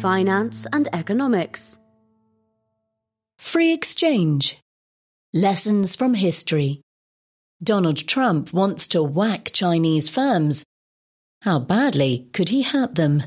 finance and economics. Free exchange. Lessons from history. Donald Trump wants to whack Chinese firms. How badly could he hurt them?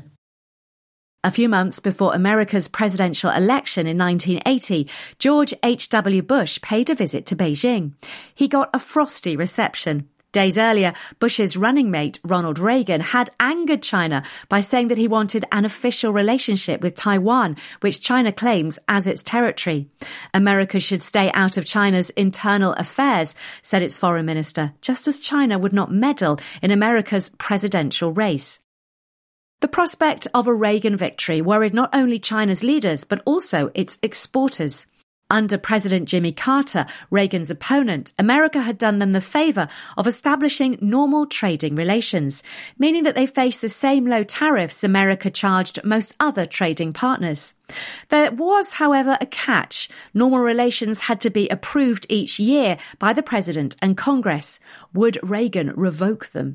A few months before America's presidential election in 1980, George H.W. Bush paid a visit to Beijing. He got a frosty reception. Days earlier, Bush's running mate, Ronald Reagan, had angered China by saying that he wanted an official relationship with Taiwan, which China claims as its territory. America should stay out of China's internal affairs, said its foreign minister, just as China would not meddle in America's presidential race. The prospect of a Reagan victory worried not only China's leaders, but also its exporters. Under President Jimmy Carter, Reagan's opponent, America had done them the favour of establishing normal trading relations, meaning that they faced the same low tariffs America charged most other trading partners. There was, however, a catch. Normal relations had to be approved each year by the President and Congress. Would Reagan revoke them?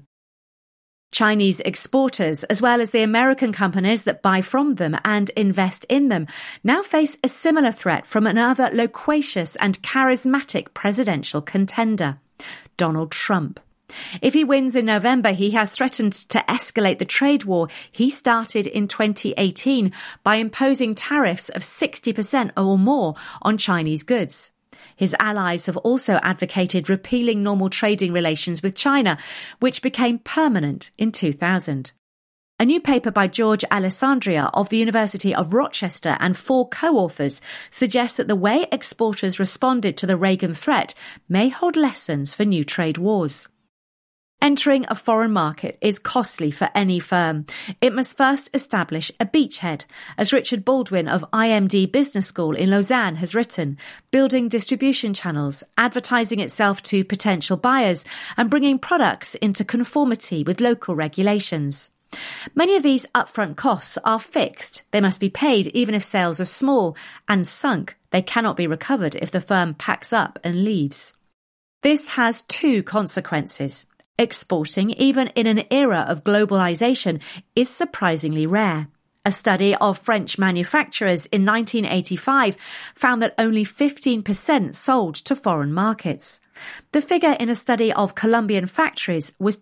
Chinese exporters, as well as the American companies that buy from them and invest in them, now face a similar threat from another loquacious and charismatic presidential contender, Donald Trump. If he wins in November, he has threatened to escalate the trade war he started in 2018 by imposing tariffs of 60% or more on Chinese goods. His allies have also advocated repealing normal trading relations with China, which became permanent in 2000. A new paper by George Alessandria of the University of Rochester and 4 co-authors suggests that the way exporters responded to the Reagan threat may hold lessons for new trade wars. Entering a foreign market is costly for any firm. It must first establish a beachhead, as Richard Baldwin of IMD Business School in Lausanne has written, building distribution channels, advertising itself to potential buyers, and bringing products into conformity with local regulations. Many of these upfront costs are fixed. They must be paid even if sales are small, and sunk. They cannot be recovered if the firm packs up and leaves. This has 2 consequences. Exporting, even in an era of globalization, is surprisingly rare. A study of French manufacturers in 1985 found that only 15% sold to foreign markets. The figure in a study of Colombian factories was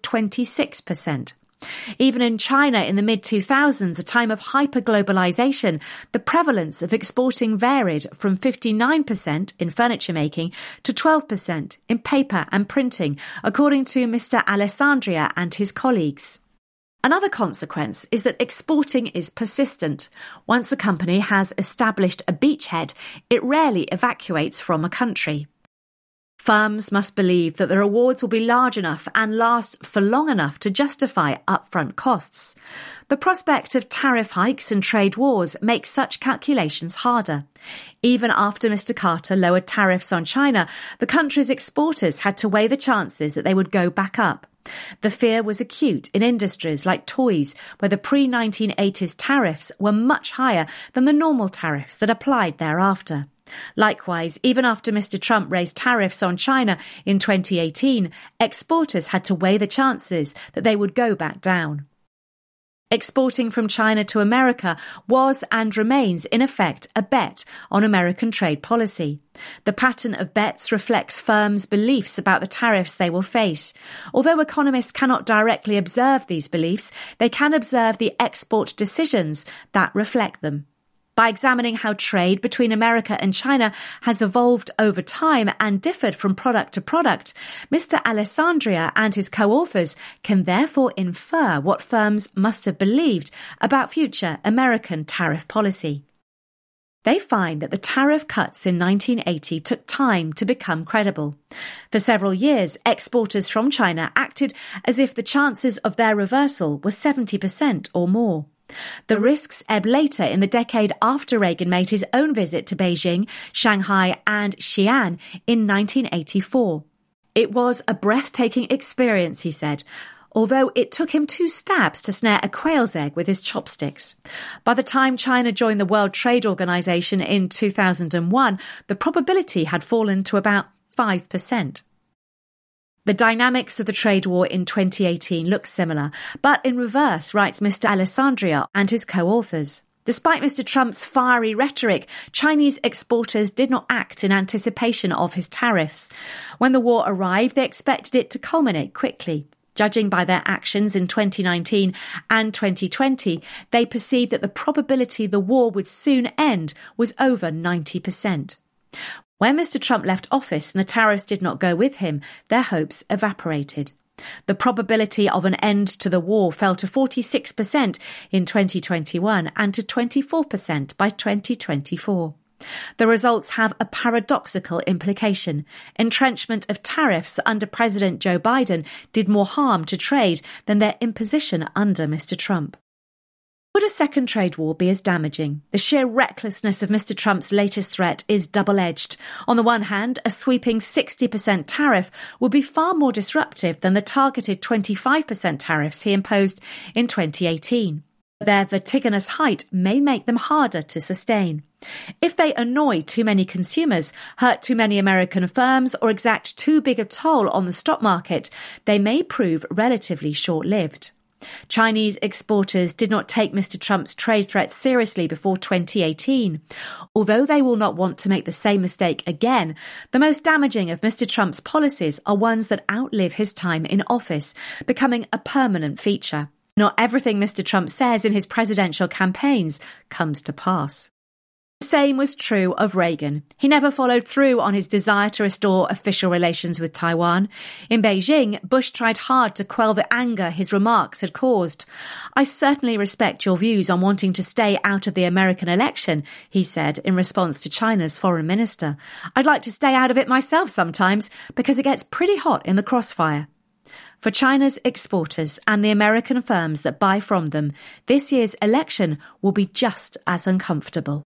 26%. Even in China in the mid-2000s, a time of hyper-globalization, the prevalence of exporting varied from 59% in furniture making to 12% in paper and printing, according to Mr. Alessandria and his colleagues. Another consequence is that exporting is persistent. Once a company has established a beachhead, it rarely evacuates from a country. Firms must believe that the rewards will be large enough and last for long enough to justify upfront costs. The prospect of tariff hikes and trade wars makes such calculations harder. Even after Mr. Carter lowered tariffs on China, the country's exporters had to weigh the chances that they would go back up. The fear was acute in industries like toys, where the pre-1980s tariffs were much higher than the normal tariffs that applied thereafter. Likewise, even after Mr. Trump raised tariffs on China in 2018, exporters had to weigh the chances that they would go back down. Exporting from China to America was and remains, in effect, a bet on American trade policy. The pattern of bets reflects firms' beliefs about the tariffs they will face. Although economists cannot directly observe these beliefs, they can observe the export decisions that reflect them. By examining how trade between America and China has evolved over time and differed from product to product, Mr. Alessandria and his co-authors can therefore infer what firms must have believed about future American tariff policy. They find that the tariff cuts in 1980 took time to become credible. For several years, exporters from China acted as if the chances of their reversal were 70% or more. The risks ebb later in the decade after Reagan made his own visit to Beijing, Shanghai and Xi'an in 1984. It was a breathtaking experience, he said, although it took him 2 stabs to snare a quail's egg with his chopsticks. By the time China joined the World Trade Organization in 2001, the probability had fallen to about 5%. The dynamics of the trade war in 2018 look similar, but in reverse, writes Mr. Alessandria and his co-authors. Despite Mr. Trump's fiery rhetoric, Chinese exporters did not act in anticipation of his tariffs. When the war arrived, they expected it to culminate quickly. Judging by their actions in 2019 and 2020, they perceived that the probability the war would soon end was over 90%. When Mr. Trump left office and the tariffs did not go with him, their hopes evaporated. The probability of an end to the war fell to 46% in 2021 and to 24% by 2024. The results have a paradoxical implication. Entrenchment of tariffs under President Joe Biden did more harm to trade than their imposition under Mr. Trump. Would a second trade war be as damaging? The sheer recklessness of Mr. Trump's latest threat is double-edged. On the one hand, a sweeping 60% tariff would be far more disruptive than the targeted 25% tariffs he imposed in 2018. Their vertiginous height may make them harder to sustain. If they annoy too many consumers, hurt too many American firms, or exact too big a toll on the stock market, they may prove relatively short-lived. Chinese exporters did not take Mr. Trump's trade threats seriously before 2018. Although they will not want to make the same mistake again, the most damaging of Mr. Trump's policies are ones that outlive his time in office, becoming a permanent feature. Not everything Mr. Trump says in his presidential campaigns comes to pass. The same was true of Reagan. He never followed through on his desire to restore official relations with Taiwan. In Beijing, Bush tried hard to quell the anger his remarks had caused. "I certainly respect your views on wanting to stay out of the American election," he said in response to China's foreign minister. "I'd like to stay out of it myself sometimes because it gets pretty hot in the crossfire." For China's exporters and the American firms that buy from them, this year's election will be just as uncomfortable.